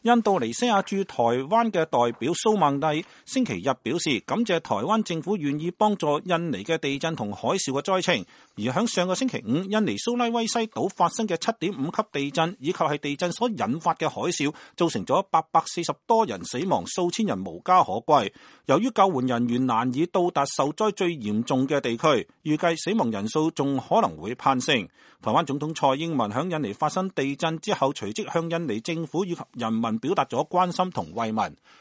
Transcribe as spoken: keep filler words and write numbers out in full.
印度尼西亞駐台灣嘅代表蘇孟蒂星期日表示，感謝台灣政府願意幫助印尼嘅地震同海嘯嘅災情。而響上個星期五，印尼蘇拉威西島發生嘅七點五級地震，以及係地震所引發嘅海嘯，造成咗八百四十多人死亡，數千人無家可歸。由於救援人員難以到達受災最嚴重嘅地區，預計死亡人數仲可能會攀升。台灣總統蔡英文響印尼發生地震之後，隨即向印尼政府以及人民表達咗關心同慰問。